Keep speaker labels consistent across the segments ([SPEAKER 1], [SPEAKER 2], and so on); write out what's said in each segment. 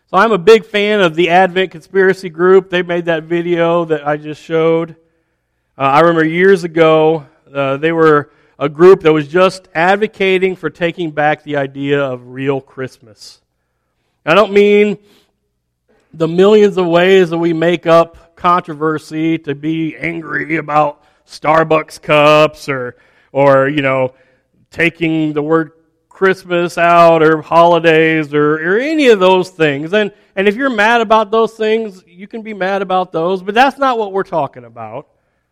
[SPEAKER 1] So I'm a big fan of the Advent Conspiracy Group. They made that video that I just showed. I remember years ago, they were a group that was just advocating for taking back the idea of real Christmas. I don't mean the millions of ways that we make up controversy to be angry about Starbucks cups or taking the word Christmas out or holidays or any of those things. And if you're mad about those things, you can be mad about those, but that's not what we're talking about.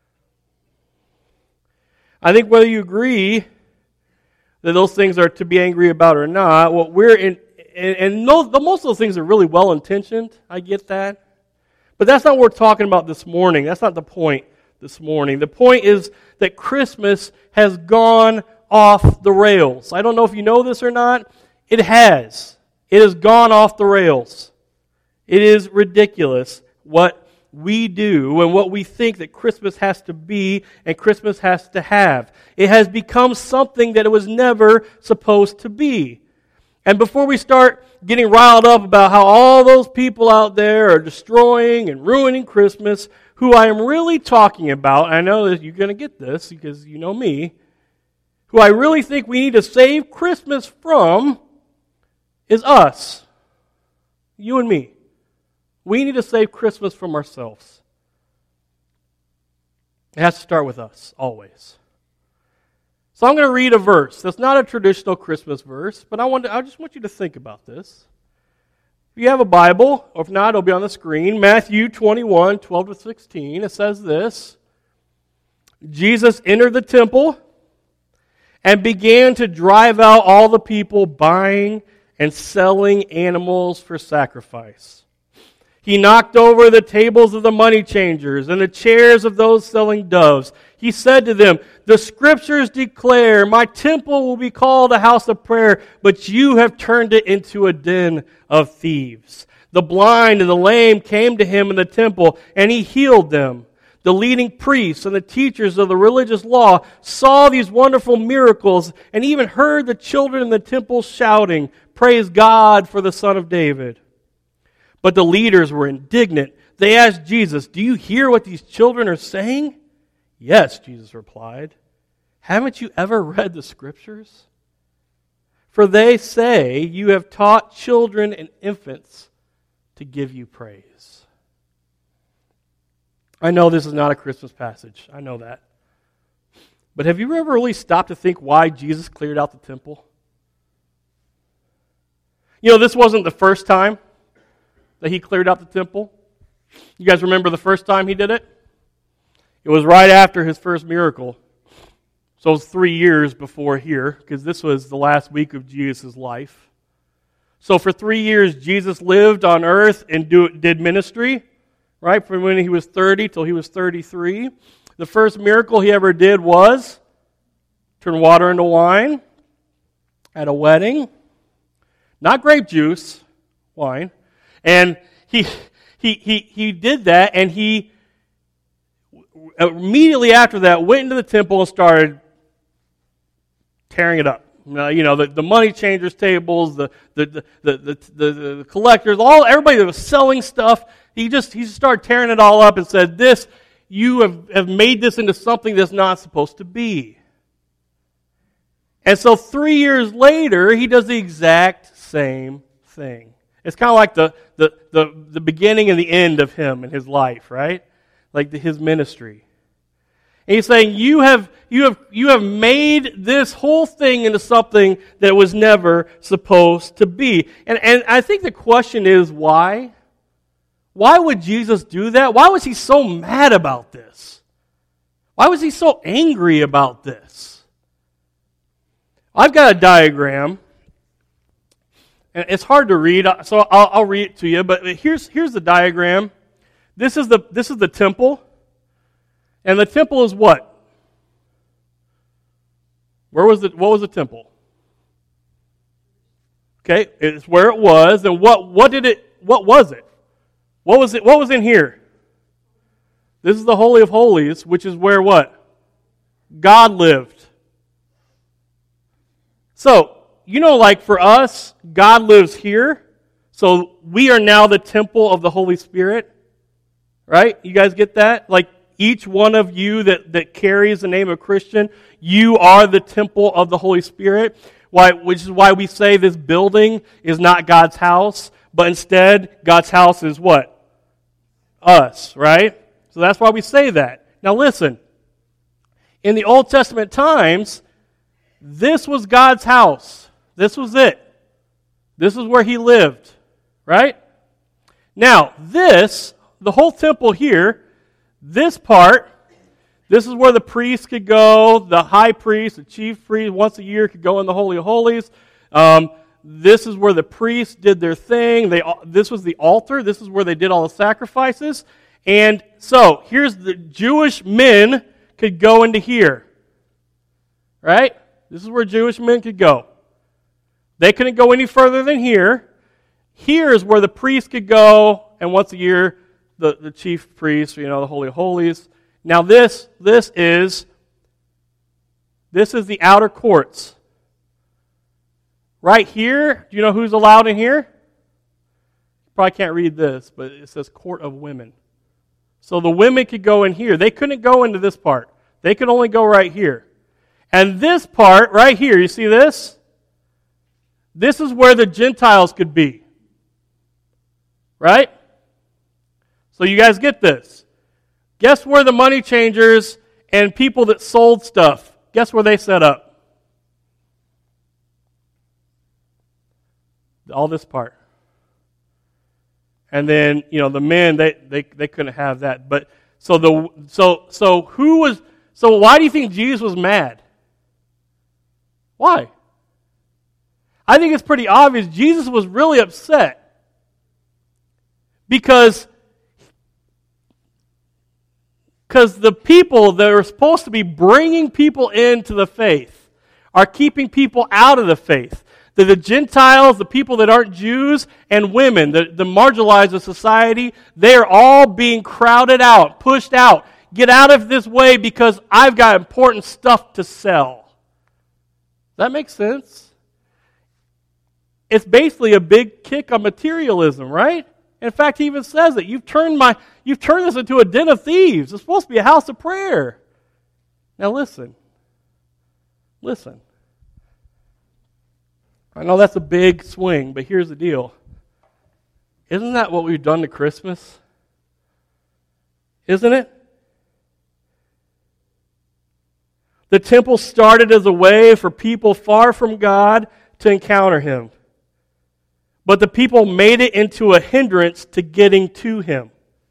[SPEAKER 1] I think whether you agree that those things are to be angry about or not, what we're in, and most of those things are really well-intentioned, I get that. But that's not what we're talking about this morning. That's not the point this morning. The point is that Christmas has gone off the rails. I don't know if you know this or not. It has. It has gone off the rails. It is ridiculous what we do and what we think that Christmas has to be and Christmas has to have. It has become something that it was never supposed to be. And before we start getting riled up about how all those people out there are destroying and ruining Christmas, who I am really talking about, I know that you're going to get this because you know me, who I really think we need to save Christmas from is us. You and me. We need to save Christmas from ourselves. It has to start with us, always. So I'm going to read a verse. That's not a traditional Christmas verse, but I just want you to think about this. If you have a Bible, or if not, it'll be on the screen. Matthew 21, 12 to 16. It says this: Jesus entered the temple and began to drive out all the people buying and selling animals for sacrifice. He knocked over the tables of the money changers and the chairs of those selling doves. He said to them, "The Scriptures declare, my temple will be called a house of prayer, but you have turned it into a den of thieves." The blind and the lame came to him in the temple, and he healed them. The leading priests and the teachers of the religious law saw these wonderful miracles and even heard the children in the temple shouting, "Praise God for the Son of David." But the leaders were indignant. They asked Jesus, "Do you hear what these children are saying?" "Yes," Jesus replied. "Haven't you ever read the Scriptures? For they say you have taught children and infants to give you praise." I know this is not a Christmas passage. I know that. But have you ever really stopped to think why Jesus cleared out the temple? You know, this wasn't the first time that he cleared out the temple. You guys remember the first time he did it? It was right after his first miracle. So it was 3 years before here, because this was the last week of Jesus' life. So for 3 years, Jesus lived on earth and did ministry, right, from when he was 30 till he was 33. The first miracle he ever did was turn water into wine at a wedding. Not grape juice, wine. And he did that, and he immediately after that went into the temple and started tearing it up. The money changers' tables, the collectors, everybody that was selling stuff. He started tearing it all up and said, "This, you have made this into something that's not supposed to be." And so 3 years later, he does the exact same thing. It's kind of like the beginning and the end of him and his life, right? Like his ministry. And he's saying, you have made this whole thing into something that was never supposed to be. And I think the question is, why? Why would Jesus do that? Why was he so mad about this? Why was he so angry about this? I've got a diagram. And it's hard to read, so I'll read it to you. But here's the diagram. This is the temple, and the temple is what? What was the temple? Okay, it's where it was, and what was it? What was in here? This is the Holy of Holies, which is where what? God lived. So, like for us, God lives here. So we are now the temple of the Holy Spirit, right? You guys get that? Like each one of you that carries the name of Christian, you are the temple of the Holy Spirit, which is why we say this building is not God's house, but instead God's house is what? Us, right? So that's why we say that. Now listen, in the Old Testament times, this was God's house. This was it. This is where He lived, right? Now, the whole temple here, this part, this is where the priest could go, the high priest, the chief priest, once a year could go in the Holy of Holies. This is where the priests did their thing. This was the altar. This is where they did all the sacrifices. And so, here's the Jewish men could go into here, right? This is where Jewish men could go. They couldn't go any further than here. Here is where the priest could go, and once a year, the chief priest, the Holy of Holies. Now this is the outer courts. Right here, do you know who's allowed in here? You probably can't read this, but it says court of women. So the women could go in here. They couldn't go into this part. They could only go right here. And this part right here, you see this? This is where the Gentiles could be. Right? So you guys get this. Guess where the money changers and people that sold stuff, guess where they set up? All this part. And then, the men, they couldn't have that. But so why do you think Jesus was mad? Why? I think it's pretty obvious. Jesus was really upset. Because the people that are supposed to be bringing people into the faith are keeping people out of the faith. The Gentiles, the people that aren't Jews, and women, the marginalized of society, they are all being crowded out, pushed out. Get out of this way because I've got important stuff to sell. Does that make sense? It's basically a big kick on materialism, right? In fact, he even says it. You've turned this into a den of thieves. It's supposed to be a house of prayer. Now listen. Listen. I know that's a big swing, but here's the deal. Isn't that what we've done to Christmas? Isn't it? The temple started as a way for people far from God to encounter Him. But the people made it into a hindrance to getting to Him.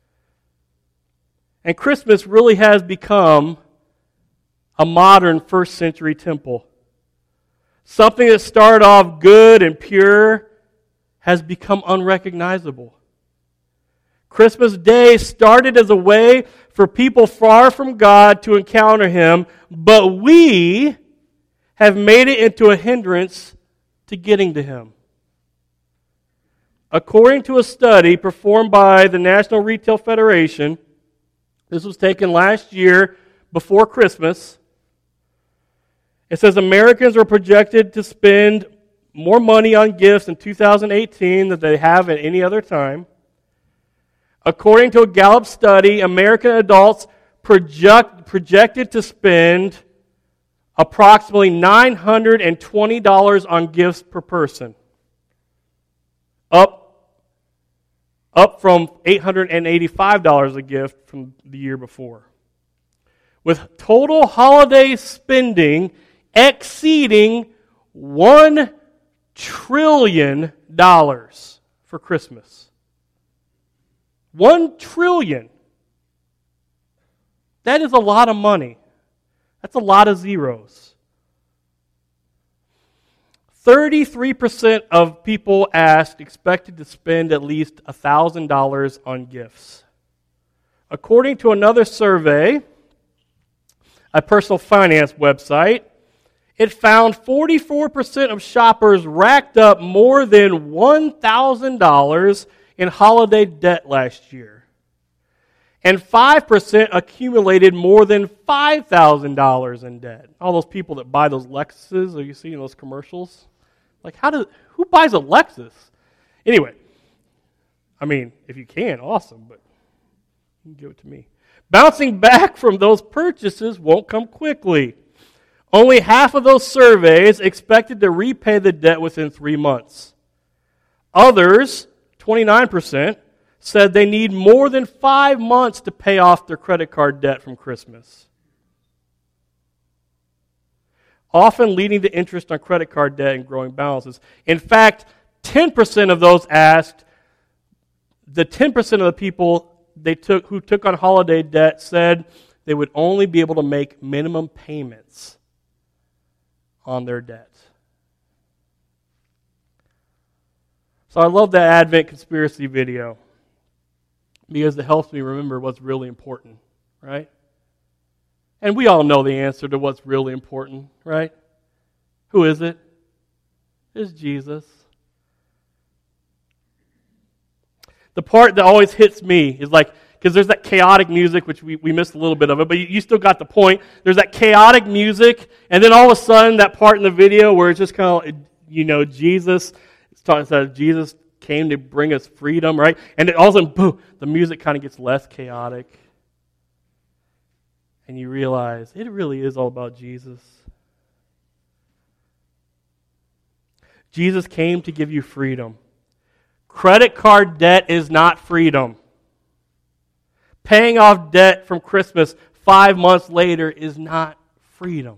[SPEAKER 1] And Christmas really has become a modern first century temple. Something that started off good and pure has become unrecognizable. Christmas Day started as a way for people far from God to encounter Him, but we have made it into a hindrance to getting to Him. According to a study performed by the National Retail Federation, this was taken last year before Christmas. It says Americans are projected to spend more money on gifts in 2018 than they have at any other time. According to a Gallup study, American adults projected to spend approximately $920 on gifts per person, up from $885 a gift from the year before. With total holiday spending exceeding $1 trillion for Christmas. $1 trillion. That is a lot of money. That's a lot of zeros. 33% of people asked expected to spend at least $1,000 on gifts. According to another survey, a personal finance website, it found 44% of shoppers racked up more than $1,000 in holiday debt last year. And 5% accumulated more than $5,000 in debt. All those people that buy those Lexuses, are you seeing those commercials? Like, who buys a Lexus? Anyway, I mean, if you can, awesome, but you can give it to me. Bouncing back from those purchases won't come quickly. Only half of those surveys expected to repay the debt within 3 months. Others, 29%, said they need more than 5 months to pay off their credit card debt from Christmas, often leading to interest on credit card debt and growing balances. In fact, 10% of those asked, the 10% of the people who took on holiday debt said they would only be able to make minimum payments on their debt. So I love that Advent conspiracy video because it helps me remember what's really important, right? And we all know the answer to what's really important, right? Who is it? It's Jesus. The part that always hits me is like, because there's that chaotic music, which we missed a little bit of it, but you still got the point. There's that chaotic music, and then all of a sudden, that part in the video where it's just kind of, Jesus, it's talking about Jesus came to bring us freedom, right? And then all of a sudden, boom, the music kind of gets less chaotic. And you realize it really is all about Jesus. Jesus came to give you freedom. Credit card debt is not freedom. Paying off debt from Christmas 5 months later is not freedom.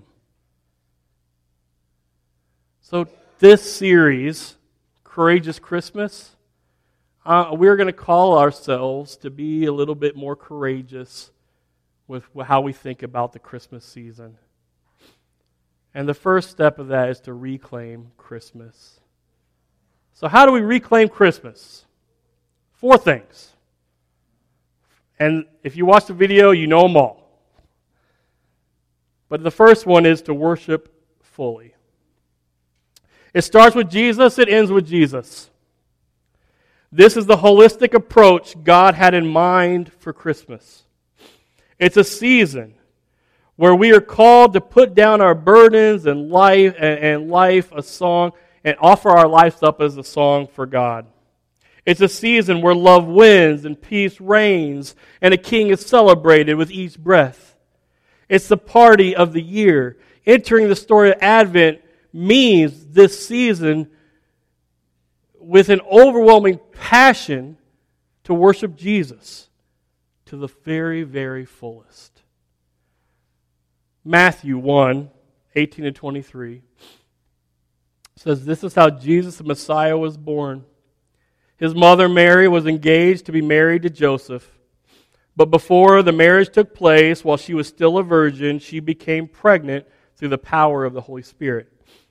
[SPEAKER 1] So this series, Courageous Christmas, we're going to call ourselves to be a little bit more courageous with how we think about the Christmas season. And the first step of that is to reclaim Christmas. So how do we reclaim Christmas? 4 things. And if you watch the video, you know them all. But the first one is to worship fully. It starts with Jesus, it ends with Jesus. This is the holistic approach God had in mind for Christmas. It's a season where we are called to put down our burdens and life a song and offer our lives up as a song for God. It's a season where love wins and peace reigns and a king is celebrated with each breath. It's the party of the year. Entering the story of Advent means this season with an overwhelming passion to worship Jesus to the very, very fullest. Matthew 1, 18-23 says, this is how Jesus the Messiah was born. His mother Mary was engaged to be married to Joseph. But before the marriage took place, while she was still a virgin, she became pregnant through the power of the Holy Spirit.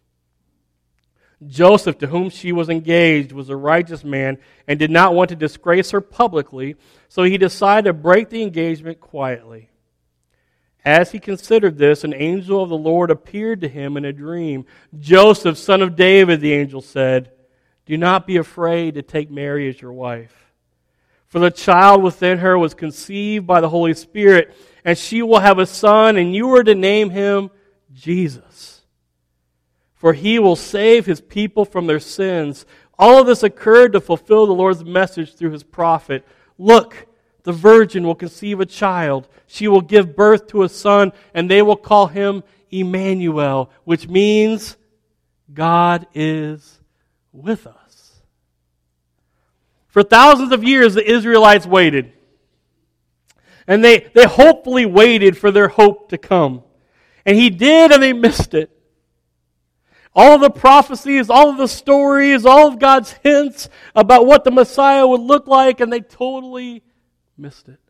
[SPEAKER 1] Joseph, to whom she was engaged, was a righteous man and did not want to disgrace her publicly, so he decided to break the engagement quietly. As he considered this, an angel of the Lord appeared to him in a dream. Joseph, son of David, the angel said, do not be afraid to take Mary as your wife. For the child within her was conceived by the Holy Spirit, and she will have a son, and you are to name him Jesus. For he will save his people from their sins. All of this occurred to fulfill the Lord's message through his prophet. Look, the virgin will conceive a child. She will give birth to a son, and they will call him Emmanuel, which means God is with us. For thousands of years, the Israelites waited. And they hopefully waited for their hope to come. And he did, and they missed it. All of the prophecies, all of the stories, all of God's hints about what the Messiah would look like, and they totally missed it.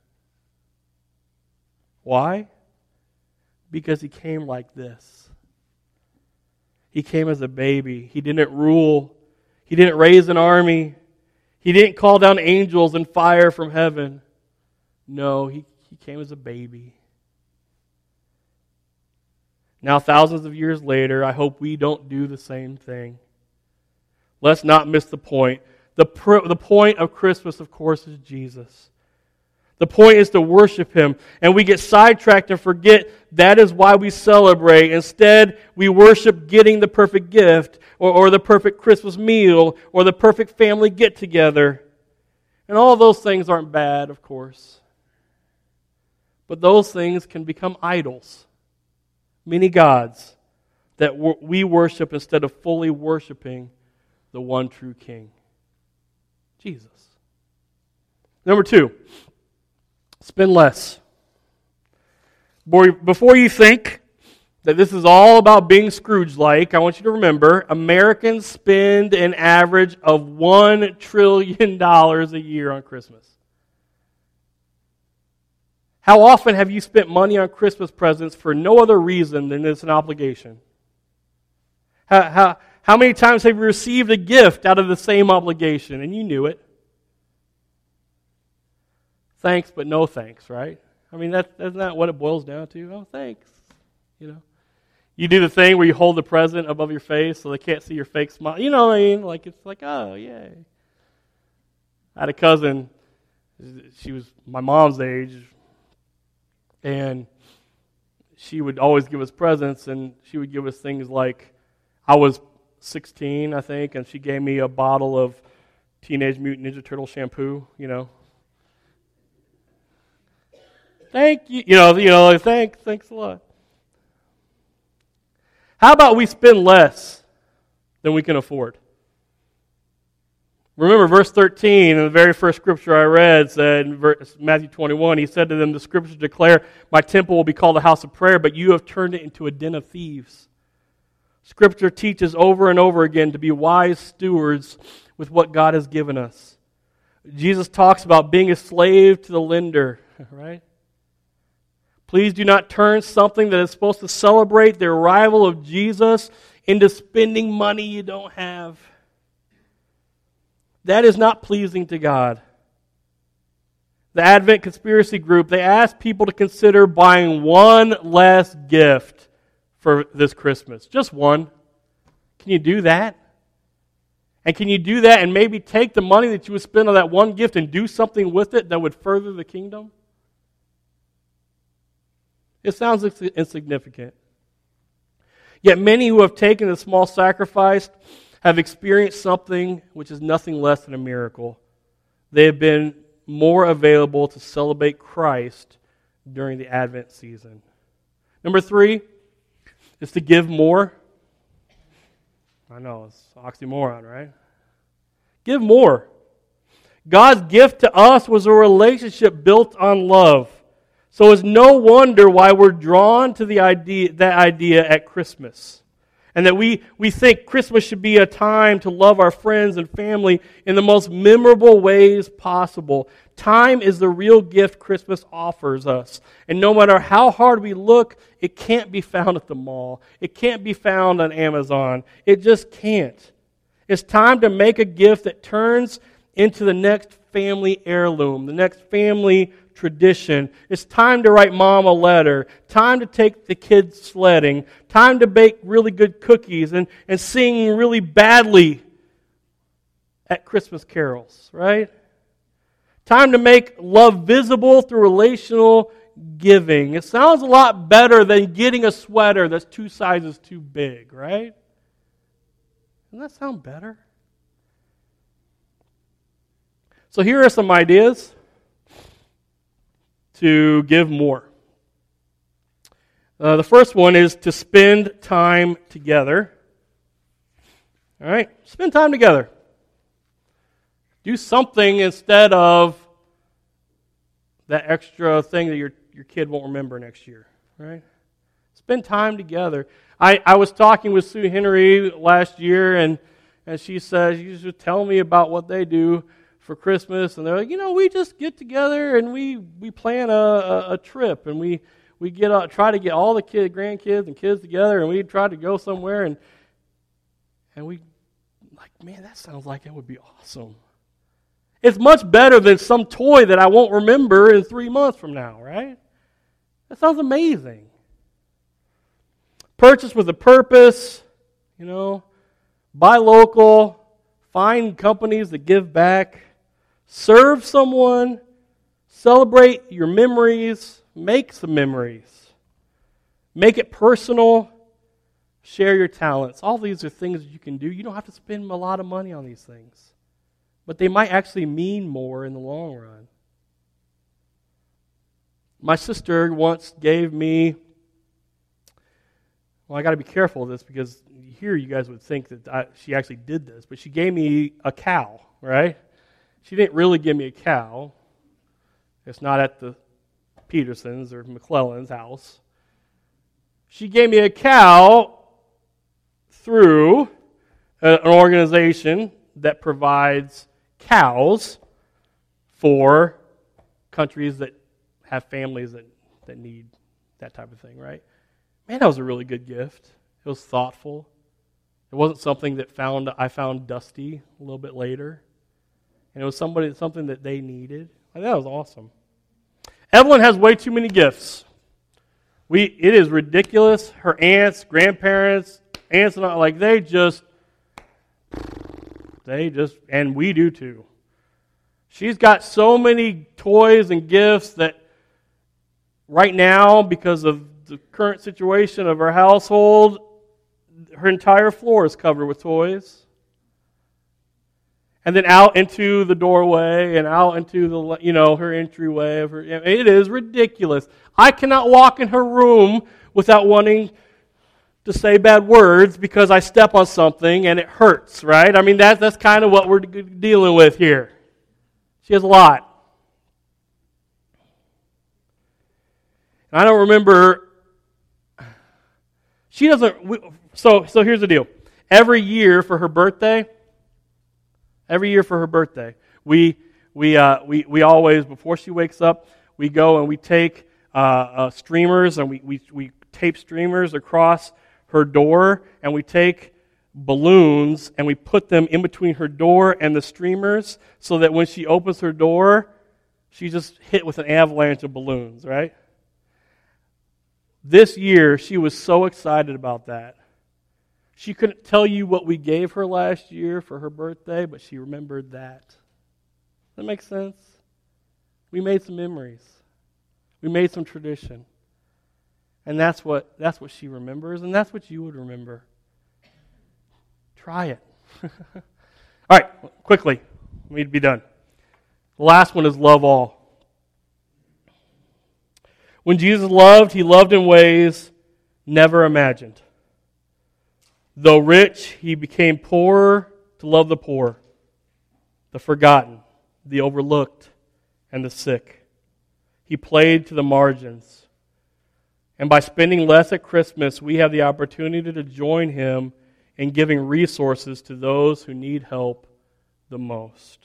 [SPEAKER 1] Why? Because he came like this. He came as a baby. He didn't rule. He didn't raise an army. He didn't call down angels and fire from heaven. No, he came as a baby. Now, thousands of years later, I hope we don't do the same thing. Let's not miss the point. The point of Christmas, of course, is Jesus. The point is to worship Him. And we get sidetracked and forget that is why we celebrate. Instead, we worship getting the perfect gift or the perfect Christmas meal or the perfect family get-together. And all those things aren't bad, of course. But those things can become idols, many gods, that we worship instead of fully worshiping the one true King, Jesus. Number 2, spend less. Before you think that this is all about being Scrooge-like, I want you to remember, Americans spend an average of $1 trillion a year on Christmas. How often have you spent money on Christmas presents for no other reason than it's an obligation? How many times have you received a gift out of the same obligation and you knew it? Thanks, but no thanks, right? I mean, that's not what it boils down to. Oh, thanks. You do the thing where you hold the present above your face so they can't see your fake smile. You know what I mean? Like, it's like, oh, yay. I had a cousin, she was my mom's age, and she would always give us presents, and she would give us things like, I was 16, I think, and she gave me a bottle of Teenage Mutant Ninja Turtle shampoo, Thank you. Thanks a lot. How about we spend less than we can afford? Remember verse 13 in the very first scripture I read said in Matthew 21, he said to them, the scriptures declare, my temple will be called a house of prayer, but you have turned it into a den of thieves. Scripture teaches over and over again to be wise stewards with what God has given us. Jesus talks about being a slave to the lender, right? Please do not turn something that is supposed to celebrate the arrival of Jesus into spending money you don't have. That is not pleasing to God. The Advent Conspiracy Group, they asked people to consider buying one less gift for this Christmas. Just one. Can you do that? And can you do that and maybe take the money that you would spend on that one gift and do something with it that would further the kingdom? It sounds insignificant. Yet many who have taken the small sacrifice have experienced something which is nothing less than a miracle. They have been more available to celebrate Christ during the Advent season. Number 3 is to give more. I know, it's an oxymoron, right? Give more. God's gift to us was a relationship built on love. So it's no wonder why we're drawn to that idea at Christmas. And that we think Christmas should be a time to love our friends and family in the most memorable ways possible. Time is the real gift Christmas offers us. And no matter how hard we look, it can't be found at the mall. It can't be found on Amazon. It just can't. It's time to make a gift that turns into the next family heirloom, the next family tradition. It's time to write mom a letter, time to take the kids sledding, time to bake really good cookies and sing really badly at Christmas carols, right? Time to make love visible through relational giving. It sounds a lot better than getting a sweater that's 2 sizes too big, right? Doesn't that sound better? So here are some ideas to give more. The first one is to spend time together. All right, spend time together. Do something instead of that extra thing that your kid won't remember next year, right? Spend time together. I was talking with Sue Henry last year, and she says, you should tell me about what they do for Christmas. And they're like, we just get together and we plan a trip, and we try to get all the grandkids and kids together, and we try to go somewhere, and we like, man, that sounds like it would be awesome. It's much better than some toy that I won't remember in 3 months from now, right? That sounds amazing. Purchase with a purpose, buy local, find companies that give back, serve someone, celebrate your memories, make some memories, make it personal, share your talents. All these are things that you can do. You don't have to spend a lot of money on these things. but they might actually mean more in the long run. My sister once gave me, well, I got to be careful of this because here you guys would think that she actually did this, but she gave me a cow, right? She didn't really give me a cow. It's not at the Petersons or McClellan's house. She gave me a cow through an organization that provides cows for countries that have families that need that type of thing, right? Man, that was a really good gift. It was thoughtful. It wasn't something that I found dusty a little bit later. And it was something that they needed. I thought that was awesome. Evelyn has way too many gifts. It is ridiculous. Her aunts, grandparents, aunts and all, like they just, and we do too. She's got so many toys and gifts that right now, because of the current situation of our household, her entire floor is covered with toys. And then out into the doorway and out into the, her entryway of her. It is ridiculous. I cannot walk in her room without wanting to say bad words because I step on something and it hurts, right? I mean, that's kind of what we're dealing with here. She has a lot. And I don't remember. She doesn't. So here's the deal. Every year for her birthday, we always, before she wakes up, we go and we take streamers and we tape streamers across her door, and we take balloons and we put them in between her door and the streamers so that when she opens her door, she's just hit with an avalanche of balloons, right? This year, she was so excited about that. She couldn't tell you what we gave her last year for her birthday, but she remembered that. Does that make sense? We made some memories. We made some tradition. And that's what she remembers, and that's what you would remember. Try it. All right, quickly. We need to be done. The last one is love all. When Jesus loved, he loved in ways never imagined. Though rich, he became poorer to love the poor, the forgotten, the overlooked, and the sick. He played to the margins. And by spending less at Christmas, we have the opportunity to join him in giving resources to those who need help the most.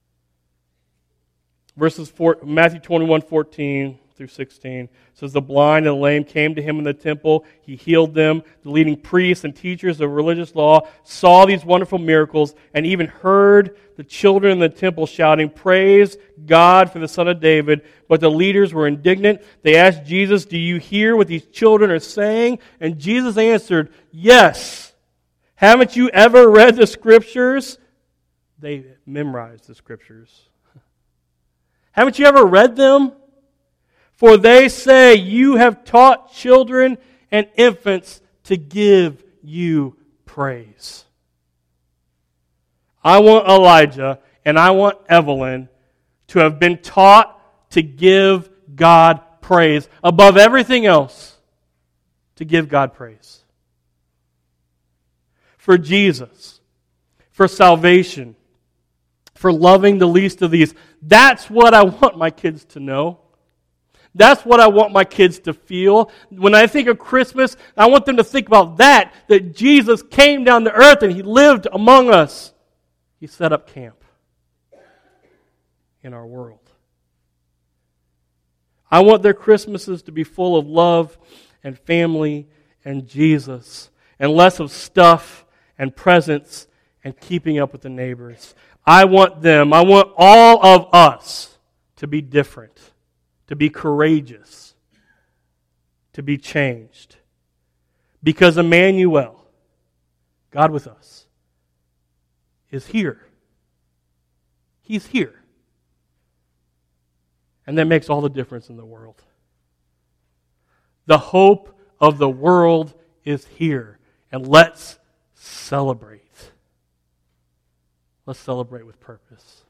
[SPEAKER 1] Matthew 21:14 through 16 says, the blind and the lame came to him in the temple. He healed them. The leading priests and teachers of religious law saw these wonderful miracles and even heard the children in the temple shouting, praise God for the Son of David. But the leaders were indignant. They asked Jesus, do you hear what these children are saying? And Jesus answered, yes. Haven't you ever read the Scriptures? They memorized the Scriptures. Haven't you ever read them? For they say, you have taught children and infants to give you praise. I want Elijah and I want Evelyn to have been taught to give God praise. Above everything else, to give God praise. For Jesus, for salvation, for loving the least of these. That's what I want my kids to know. That's what I want my kids to feel. When I think of Christmas, I want them to think about that Jesus came down to earth and he lived among us. He set up camp in our world. I want their Christmases to be full of love and family and Jesus, and less of stuff and presents and keeping up with the neighbors. I want all of us to be different, to be courageous, to be changed. Because Emmanuel, God with us, is here. He's here. And that makes all the difference in the world. The hope of the world is here. And let's celebrate. Let's celebrate with purpose.